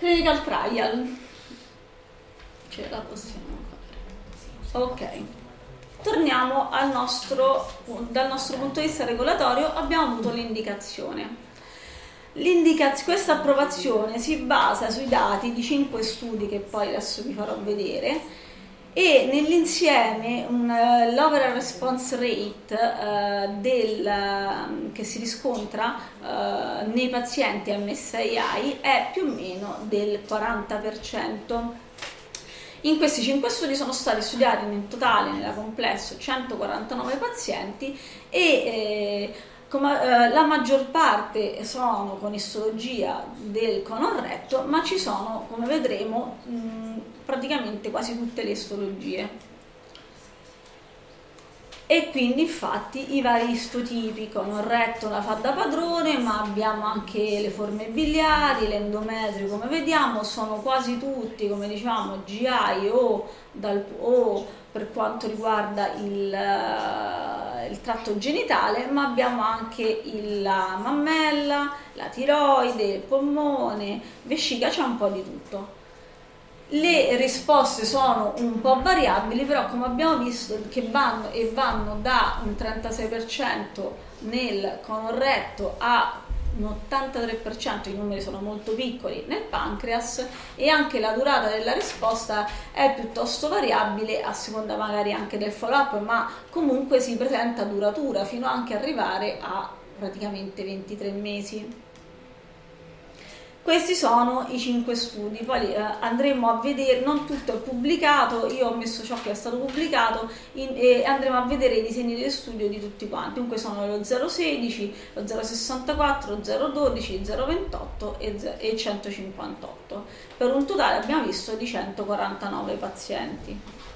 Clinical trial. Ce la possiamo fare. Ok. Torniamo dal nostro punto di vista regolatorio, abbiamo avuto l'indicazione. Questa approvazione si basa sui dati di 5 studi che poi adesso vi farò vedere, e nell'insieme l'overall response rate che si riscontra nei pazienti MSI è più o meno del 40%. In questi 5 studi sono stati studiati in totale, nella complesso, 149 pazienti e la maggior parte sono con istologia del colon retto, ma ci sono, come vedremo, praticamente quasi tutte le istologie. E quindi infatti i vari istotipi, colon retto la fa da padrone, ma abbiamo anche le forme biliari, l'endometrio, come vediamo, sono quasi tutti, come diciamo, GI o per quanto riguarda il tratto genitale, ma abbiamo anche la mammella, la tiroide, il polmone, vescica, c'è un po' di tutto. Le risposte sono un po' variabili, però come abbiamo visto che vanno da un 36% nel colon retto a un 83%, i numeri sono molto piccoli, nel pancreas, e anche la durata della risposta è piuttosto variabile a seconda magari anche del follow-up, ma comunque si presenta duratura fino anche arrivare a praticamente 23 mesi. Questi sono i 5 studi, poi andremo a vedere, non tutto è pubblicato, io ho messo ciò che è stato pubblicato e andremo a vedere i disegni di studio di tutti quanti. Dunque sono lo 016, lo 064, lo 012, 028 e 158, per un totale abbiamo visto di 149 pazienti.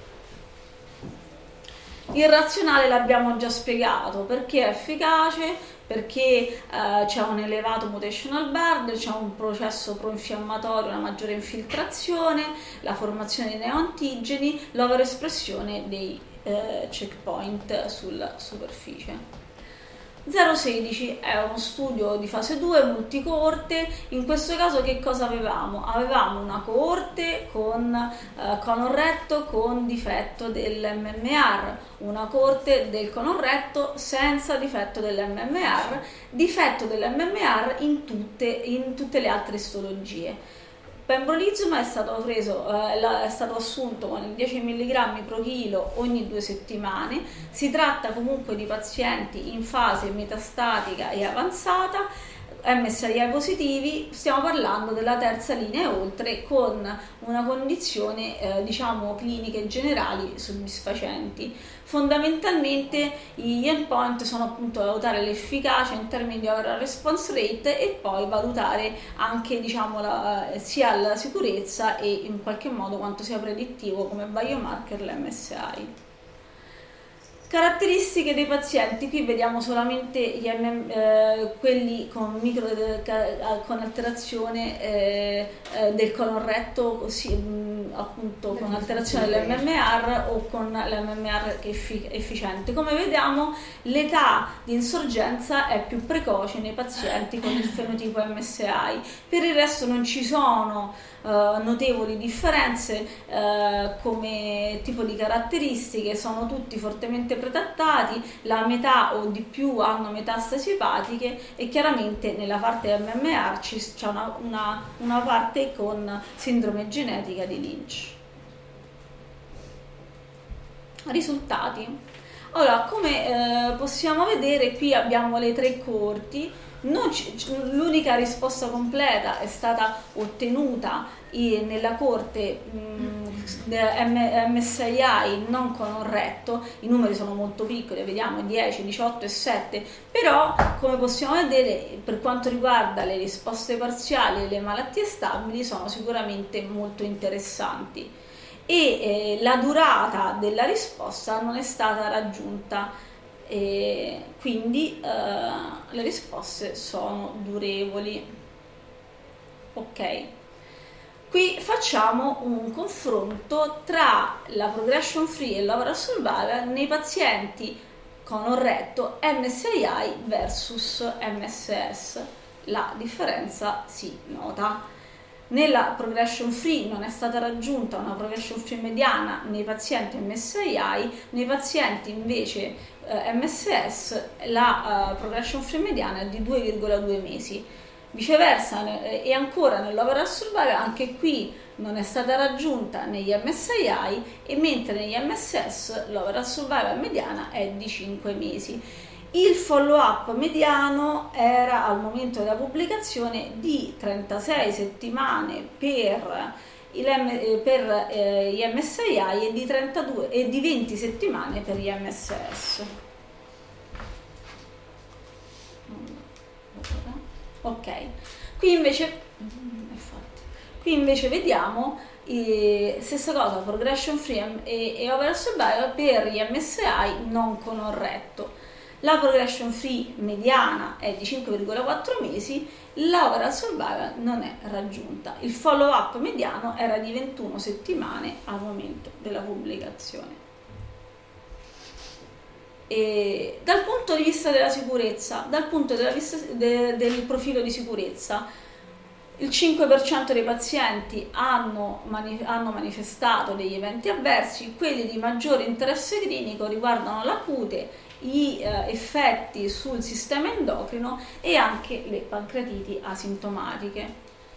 Il razionale l'abbiamo già spiegato, perché è efficace, perché c'è un elevato mutational burden, c'è un processo proinfiammatorio, una maggiore infiltrazione, la formazione di neoantigeni, l'overespressione dei checkpoint sulla superficie. 016 è uno studio di fase 2 multicoorte. In questo caso che cosa avevamo? Avevamo una coorte con colon retto con difetto dell'MMR, una coorte del colon retto senza difetto dell'MMR, difetto dell'MMR in tutte le altre istologie. Pembrolizumab è stato assunto con il 10 mg pro chilo ogni 2 settimane. Si tratta comunque di pazienti in fase metastatica e avanzata, MSI positivi, stiamo parlando della terza linea e oltre, con una condizione cliniche generali soddisfacenti. Fondamentalmente gli endpoint sono appunto valutare l'efficacia in termini di overall response rate e poi valutare anche sia la sicurezza e in qualche modo quanto sia predittivo come biomarker l'MSI. Caratteristiche dei pazienti, qui vediamo solamente quelli con con alterazione del colon retto, appunto con alterazione dell'MMR o con l'MMR efficiente. Come vediamo, l'età di insorgenza è più precoce nei pazienti con il fenotipo MSI. Per il resto non ci sono notevoli differenze come tipo di caratteristiche, sono tutti fortemente pretattati, la metà o di più hanno metastasi epatiche e chiaramente nella parte MMR c'è una parte con sindrome genetica di Lynch. Risultati. Allora, come possiamo vedere, qui abbiamo le 3 coorti. L'unica risposta completa è stata ottenuta nella coorte MSI non colon retto. I numeri sono molto piccoli, vediamo 10, 18 e 7, però come possiamo vedere per quanto riguarda le risposte parziali e le malattie stabili sono sicuramente molto interessanti, e la durata della risposta non è stata raggiunta. E quindi le risposte sono durevoli. Ok, qui facciamo un confronto tra la progression free e l'overall survival nei pazienti colon retto MSI versus MSS. La differenza si nota. Nella progression free non è stata raggiunta una progression free mediana nei pazienti MSI, nei pazienti invece MSS la progression free mediana è di 2,2 mesi. Viceversa, e ancora nell'overall survival anche qui non è stata raggiunta negli MSI, e mentre negli MSS l'overall survival mediana è di 5 mesi. Il follow-up mediano era al momento della pubblicazione di 36 settimane per gli MSI e di 20 settimane per gli MSS. Ok, qui invece vediamo stessa cosa, progression free e overall survival per gli MSI non conorretto. La progression free mediana è di 5,4 mesi, l'overall survival non è raggiunta. Il follow up mediano era di 21 settimane al momento della pubblicazione. E dal punto di vista della sicurezza, dal punto di vista del profilo di sicurezza, il 5% dei pazienti hanno manifestato degli eventi avversi. Quelli di maggiore interesse clinico riguardano la cute, gli effetti sul sistema endocrino e anche le pancreatiti asintomatiche.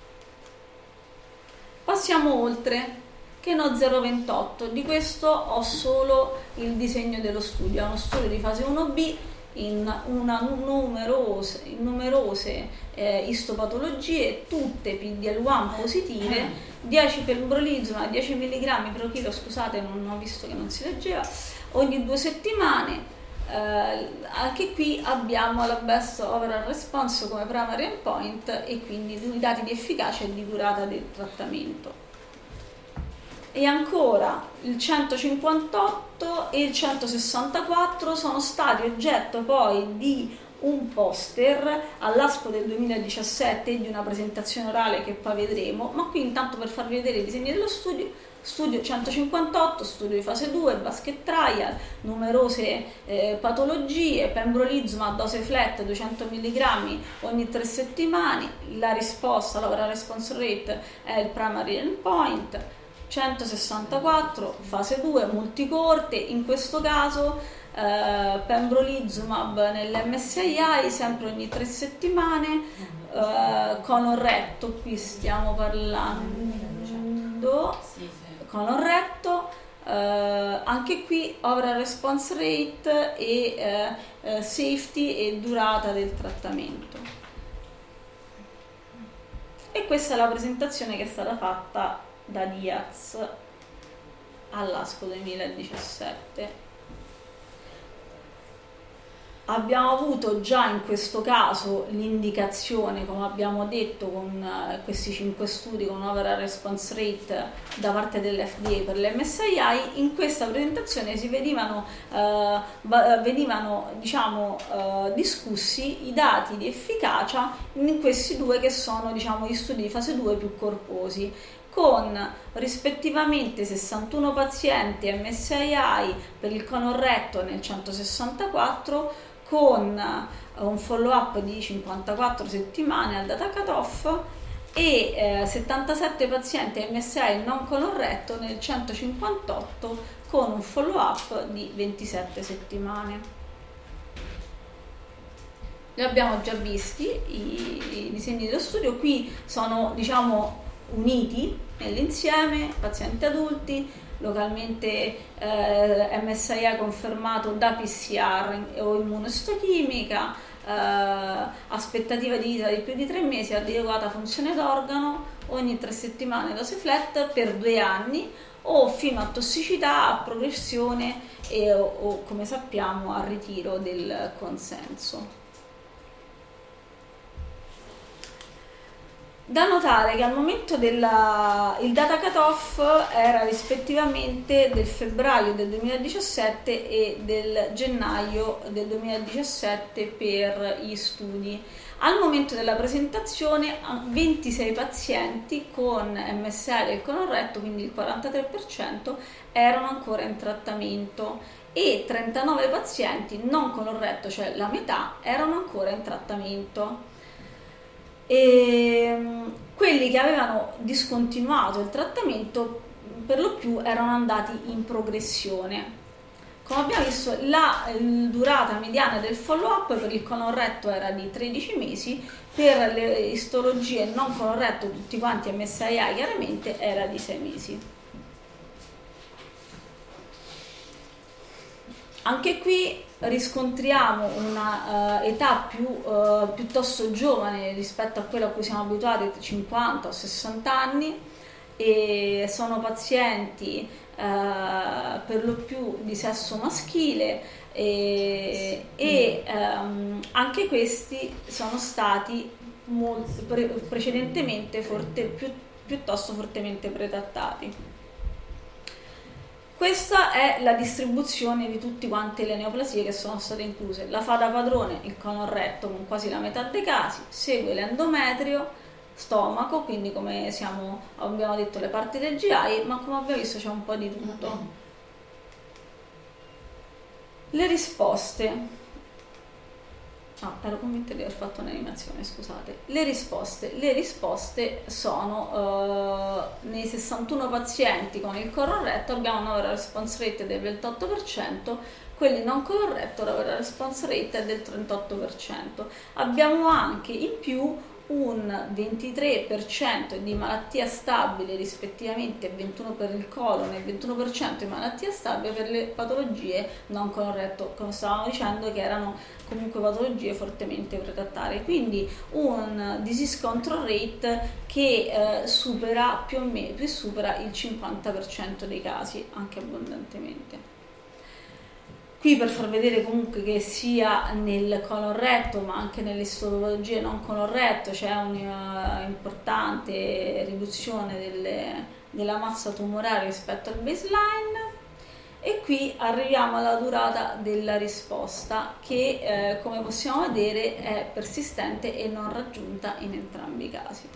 Passiamo oltre, che no 028, di questo ho solo il disegno dello studio, è uno studio di fase 1B in numerose istopatologie, tutte PDL1 positive, 10 pembrolizumab, 10 mg per chilo, scusate non ho visto che non si leggeva, ogni 2 settimane. Anche qui abbiamo la best overall response come primary endpoint e quindi i dati di efficacia e di durata del trattamento. E ancora il 158 e il 164 sono stati oggetto poi di un poster all'ASCO del 2017 e di una presentazione orale che poi vedremo, ma qui intanto per farvi vedere i disegni dello studio 158, studio di fase 2, basket trial, numerose patologie, pembrolizumab dose flat 200 mg ogni 3 settimane, la risposta, l'overall response rate è il primary endpoint. 164, fase 2, multicorte, in questo caso pembrolizumab nell'MSI sempre ogni 3 settimane, conorretto, qui stiamo parlando, conorretto, anche qui overall response rate e safety e durata del trattamento. E questa è la presentazione che è stata fatta da Diaz all'ASCO 2017. Abbiamo avuto già in questo caso l'indicazione, come abbiamo detto, con questi 5 studi con overall response rate da parte dell'FDA per l'MSI. In questa presentazione si venivano discussi i dati di efficacia in questi due che sono gli studi di fase 2 più corposi, con rispettivamente 61 pazienti MSI per il conorretto nel 164, con un follow up di 54 settimane al data cutoff e 77 pazienti MSI non conorretto nel 158 con un follow up di 27 settimane. Li abbiamo già visti i disegni dello studio, qui sono uniti nell'insieme pazienti adulti, localmente MSI confermato da PCR o immunoistochimica, aspettativa di vita di più di 3 mesi, adeguata funzione d'organo, ogni 3 settimane dose flat per 2 anni o fino a tossicità, a progressione o come sappiamo al ritiro del consenso. Da notare che al momento il data cutoff era rispettivamente del febbraio del 2017 e del gennaio del 2017 per gli studi. Al momento della presentazione 26 pazienti con MSI del conorretto, quindi il 43%, erano ancora in trattamento e 39 pazienti non conorretto, cioè la metà, erano ancora in trattamento. E quelli che avevano discontinuato il trattamento per lo più erano andati in progressione. Come abbiamo visto, la durata mediana del follow-up per il colon retto era di 13 mesi, per le istologie non colon retto, tutti quanti MSI chiaramente, era di 6 mesi. Anche qui riscontriamo una età piuttosto giovane rispetto a quella a cui siamo abituati, 50 o 60 anni, e sono pazienti per lo più di sesso maschile e anche questi sono stati precedentemente piuttosto fortemente pretrattati. Questa è la distribuzione di tutte quante le neoplasie che sono state incluse. La fa da padrone il colon retto con quasi la metà dei casi, segue l'endometrio, stomaco, quindi come abbiamo detto le parti del GI, ma come abbiamo visto c'è un po' di tutto. Le risposte. Ero convinta di aver fatto un'animazione, scusate. Le risposte sono nei 61 pazienti con il colon retto abbiamo una overall response rate del 28%, quelli non colon retto la overall response rate è del 38%. Abbiamo anche in più un 23% di malattia stabile, rispettivamente 21% per il colon e 21% di malattia stabile per le patologie non colon retto, come stavamo dicendo, che erano comunque patologie fortemente pretrattate, quindi un disease control rate che supera più o meno il 50% dei casi, anche abbondantemente. Qui per far vedere comunque che sia nel colon retto ma anche nelle istopatologie non colon retto c'è un'importante riduzione della massa tumorale rispetto al baseline. E qui arriviamo alla durata della risposta che come possiamo vedere è persistente e non raggiunta in entrambi i casi.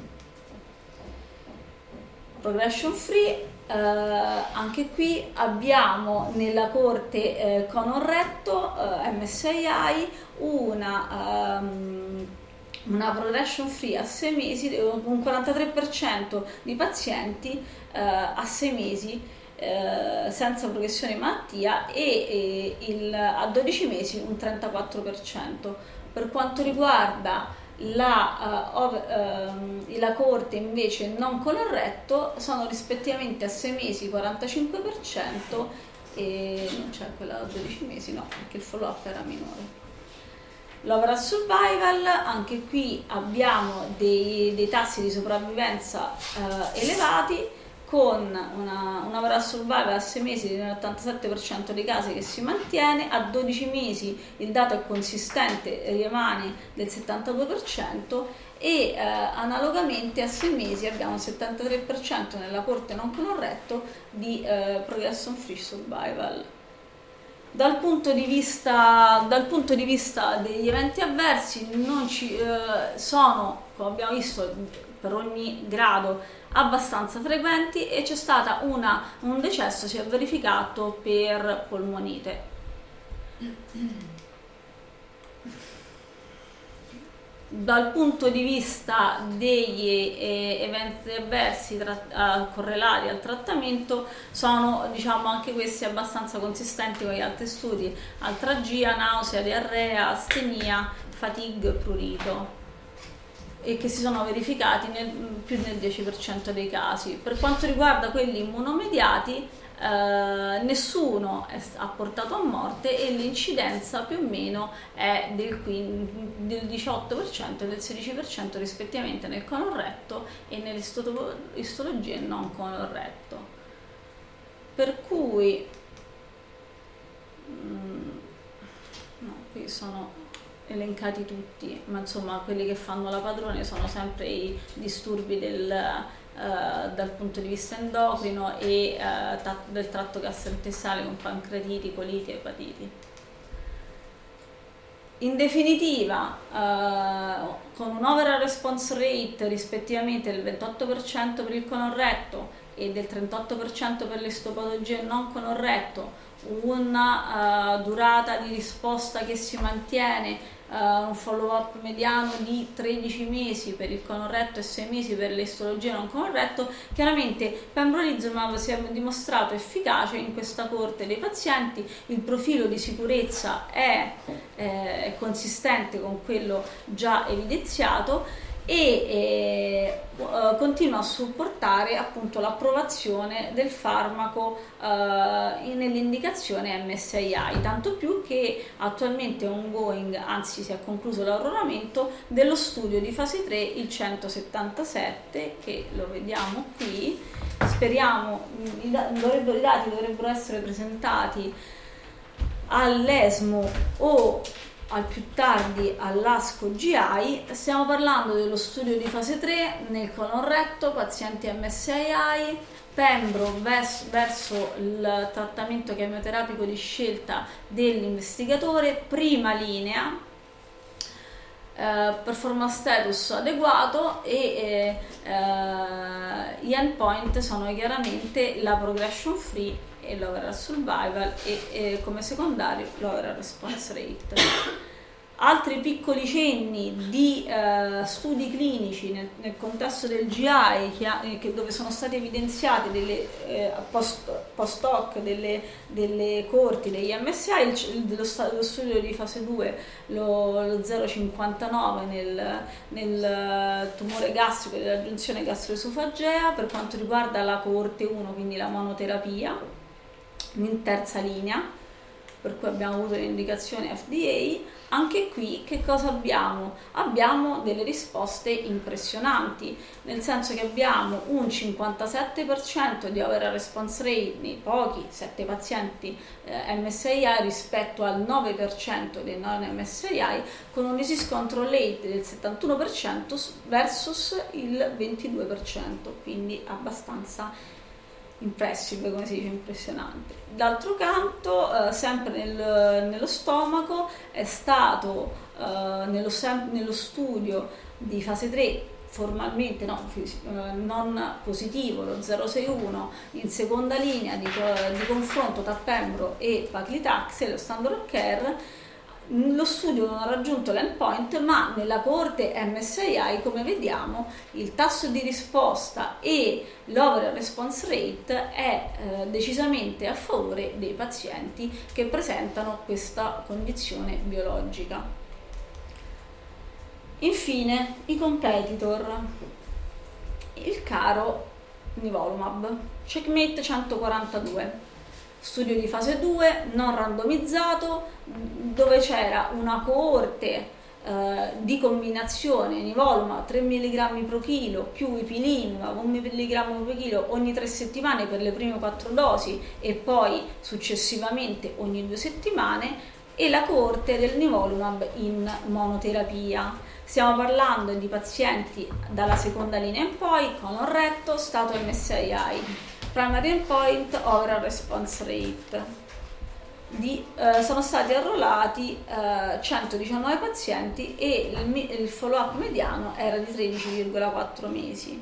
Progression free, anche qui abbiamo nella corte colon retto MSI una progression free a 6 mesi, un 43% di pazienti a 6 mesi senza progressione di malattia e a 12 mesi un 34%. Per quanto riguarda la corte invece non colon retto sono rispettivamente a 6 mesi 45% e non c'è quella a 12 mesi, no, perché il follow up era minore. L'overall survival, anche qui abbiamo dei tassi di sopravvivenza elevati, con una overall survival a 6 mesi nell'87% dei casi che si mantiene, a 12 mesi il dato è consistente, rimane del 72% e analogamente a 6 mesi abbiamo il 73% nella corte non colon retto di progression free survival. Dal punto di vista degli eventi avversi non sono, come abbiamo visto, per ogni grado abbastanza frequenti e c'è stata un decesso si è verificato per polmonite. Dal punto di vista degli eventi avversi correlati al trattamento sono, diciamo, anche questi abbastanza consistenti con gli altri studi: altralgia, nausea, diarrea, astenia, fatigue, prurito, e che si sono verificati più del 10% dei casi. Per quanto riguarda quelli immunomediati, nessuno ha portato a morte e l'incidenza più o meno è del 18% e del 16% rispettivamente nel colon retto e nelle istologie non colon retto. Per cui qui sono elencati tutti, ma insomma quelli che fanno la padrone sono sempre i disturbi dal punto di vista endocrino e del tratto gastrointestinale, con pancreatiti, coliti e epatiti. In definitiva, con un overall response rate rispettivamente del 28% per il colon retto e del 38% per le istopatologie non colon retto, una durata di risposta che si mantiene un follow-up mediano di 13 mesi per il colon-retto e 6 mesi per l'istologia non colon-retto, chiaramente pembrolizumab si è dimostrato efficace in questa coorte dei pazienti, il profilo di sicurezza è consistente con quello già evidenziato e continua a supportare appunto l'approvazione del farmaco nell'indicazione MSI, tanto più che attualmente è ongoing, anzi si è concluso l'aggiornamento dello studio di fase 3, il 177, che lo vediamo qui. Speriamo, i dati dovrebbero essere presentati all'ESMO o al più tardi all'ASCO GI. Stiamo parlando dello studio di fase 3 nel colon retto, pazienti MSI, pembro verso il trattamento chemioterapico di scelta dell'investigatore, prima linea, performance status adeguato e gli endpoint sono chiaramente la progression free e l'overall survival e come secondario l'overall response rate. Altri piccoli cenni di studi clinici nel contesto del GI dove sono state evidenziate delle post hoc delle corti degli MSI, lo studio di fase 2 lo 0,59 nel tumore gastrico della giunzione gastroesofagea per quanto riguarda la coorte 1, quindi la monoterapia in terza linea, per cui abbiamo avuto l'indicazione FDA. Anche qui che cosa abbiamo? Abbiamo delle risposte impressionanti, nel senso che abbiamo un 57% di overall response rate nei pochi 7 pazienti MSI rispetto al 9% dei non MSI, con un disease control rate del 71% versus il 22%, quindi abbastanza impressive, come si dice, impressionante. D'altro canto, sempre nello stomaco è stato nello studio di fase 3 formalmente non positivo, lo 061 in seconda linea di confronto tra pembro e paclitaxel, lo standard of care. Lo studio non ha raggiunto l'endpoint, ma nella coorte MSI, come vediamo, il tasso di risposta e l'overall response rate è decisamente a favore dei pazienti che presentano questa condizione biologica. Infine, i competitor. Il caro nivolumab, CheckMate 142. Studio di fase 2 non randomizzato, dove c'era una coorte di combinazione nivolumab 3 mg per chilo più ipilimumab 1 mg per chilo ogni 3 settimane per le prime 4 dosi e poi successivamente ogni 2 settimane, e la coorte del nivolumab in monoterapia. Stiamo parlando di pazienti dalla seconda linea in poi, colon retto, stato MSI. Primary endpoint overall response rate. Sono stati arruolati 119 pazienti e il follow-up mediano era di 13,4 mesi.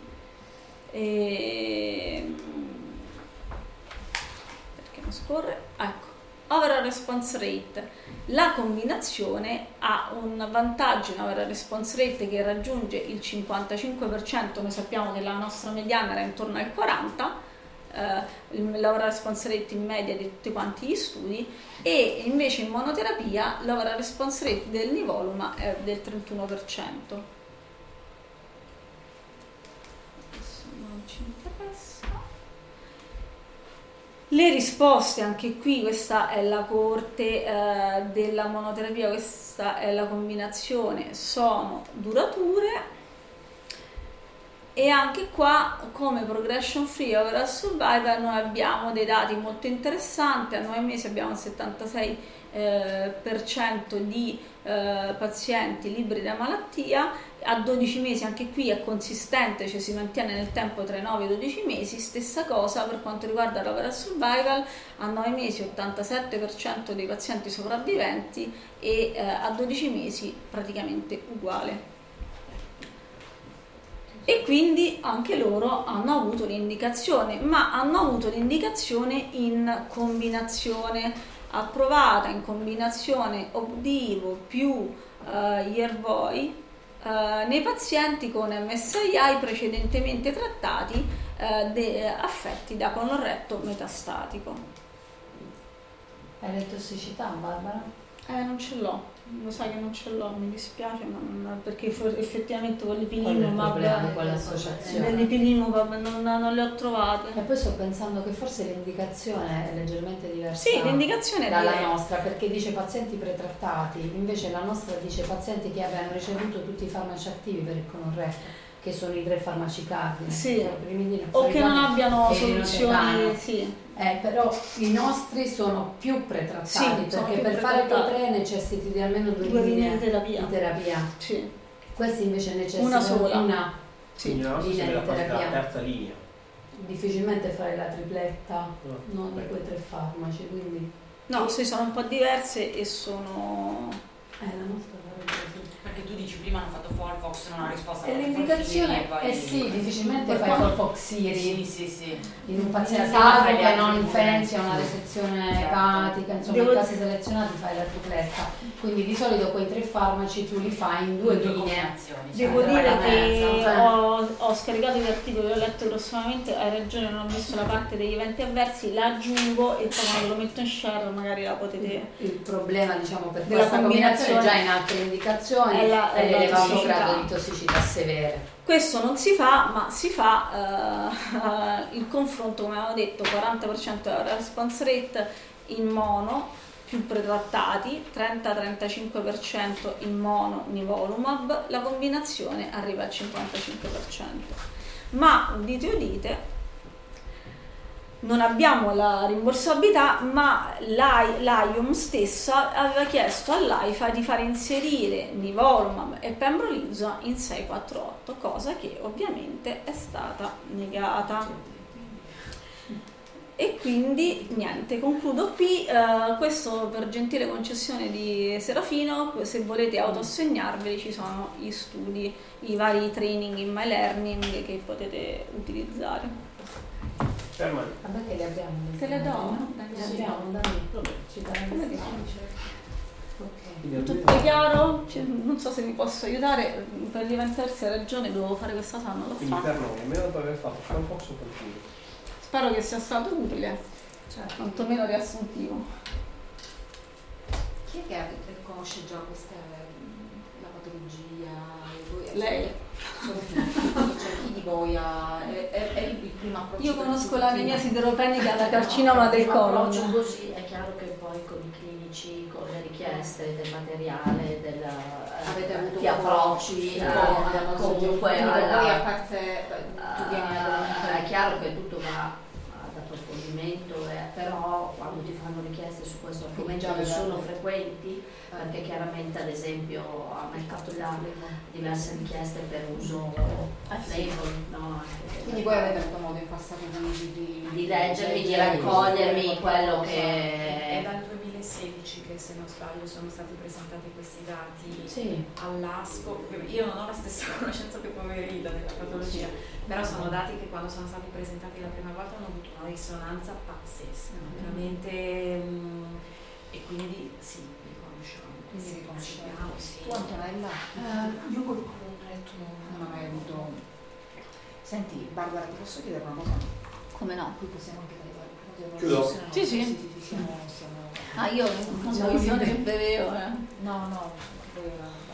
Perché non scorre? Ecco. Overall response rate. La combinazione ha un vantaggio in overall response rate che raggiunge il 55%, noi sappiamo che la nostra mediana era intorno al 40%, l'overall response rate in media di tutti quanti gli studi, e invece in monoterapia l'overall response rate del nivolumab è del 31%. Adesso non ci interessa. Le risposte, anche qui, questa è la coorte della monoterapia, questa è la combinazione, sono durature. E anche qua, come progression free overall survival, noi abbiamo dei dati molto interessanti. A 9 mesi abbiamo il 76% di pazienti liberi da malattia, a 12 mesi anche qui è consistente, cioè si mantiene nel tempo tra i 9 e i 12 mesi. Stessa cosa per quanto riguarda l'overall survival, a 9 mesi 87% dei pazienti sopravviventi e a 12 mesi praticamente uguale. E quindi anche loro hanno avuto l'indicazione, ma hanno avuto l'indicazione in combinazione approvata, in combinazione Opdivo più Yervoy nei pazienti con MSI precedentemente trattati affetti da coloretto metastatico. Hai le tossicità, Barbara? Non ce l'ho, lo sai che non ce l'ho, mi dispiace, perché effettivamente con l'epilimumab, con l'associazione dell'epilimumab non le ho trovate. E poi sto pensando che forse l'indicazione è leggermente diversa, sì, l'indicazione dalla nostra, perché dice pazienti pretrattati, invece la nostra dice pazienti che abbiano ricevuto tutti i farmaci attivi per il coloretto, che sono i 3 farmaci cardine, sì. O che non abbiano soluzioni, sì. Però i nostri sono più pretrattati, sì, perché per fare quei 3 necessiti di almeno 2 linee di terapia. Sì. Questi invece necessitano una sola. Una linea di terapia. La terza linea. Difficilmente fai la tripletta, non di quei 3 farmaci, quindi... No, sì, sono un po' diverse e sono... la nostra sarebbe così. Perché tu dici prima hanno fatto Folfox, non ha risposto E l'indicazione sì, difficilmente fai Folfoxiri sì. in un paziente salvo che non pensi a una resezione epatica, insomma in casi selezionati fai la tripletta, quindi di solito quei 3 farmaci tu li fai in 2 linee. Devo dire che ho scaricato gli articoli, ho letto grossolamente, hai ragione, non ho visto la parte degli eventi avversi, la aggiungo e poi quando lo metto in share magari la potete... Il problema diciamo per questa combinazione già in altre indicazioni è l'elevato grado di tossicità severe. Questo non si fa, ma si fa il confronto, come avevo detto, 40% della response rate in mono, più pretrattati, 30-35% in mono nivolumab, la combinazione arriva al 55%. Ma, udite, non abbiamo la rimborsabilità, ma l'AIOM stessa aveva chiesto all'AIFA di fare inserire nivolumab e pembrolizumab in 648, cosa che ovviamente è stata negata. E quindi niente, concludo qui. Questo per gentile concessione di Serafino, se volete autoassegnarveli ci sono gli studi, i vari training in My Learning che potete utilizzare. Vabbè che le abbiamo. Te le do? Le abbiamo, dai. Ci come tutto chiaro? Non so se mi posso aiutare, per divertirsi ha ragione, dovevo fare questa cosa, non l'ho quindi fatto. per noi, almeno dopo aver fatto Folfox o qualcuno. Spero che sia stato utile, quantomeno riassuntivo. Chi è che conosce già questa la patologia? Lei? Cioè, chi di voi è il primo approccio? Io conosco l'anemia sideropenica da carcinoma del colon. Così è chiaro che poi con i clinici, con le richieste del materiale, avete avuto ti approcci comunque poi a parte tu vieni è chiaro che tutto va ad approfondimento, però quando ti fanno richieste su questo argomento che sono frequenti, perché chiaramente ad esempio a me capitano diverse richieste per uso off-label, no? Quindi voi avete avuto modo in passato di leggermi, di raccogliermi quello che... È dal 2016 che, se non sbaglio, sono stati presentati questi dati all'ASCO. Io non ho la stessa conoscenza che Poverida della patologia, però sono dati che quando sono stati presentati la prima volta hanno avuto una risonanza pazzesca, veramente, e quindi sì, li conosciamo. Quindi li conosciamo. Sì. Tu Antonella? Io col coloretto non ho mai avuto. Senti, Barbara, ti posso chiedere una cosa? Come no? Qui possiamo anche dare Chiudo? Sì. Io non so, io che bevevo. No,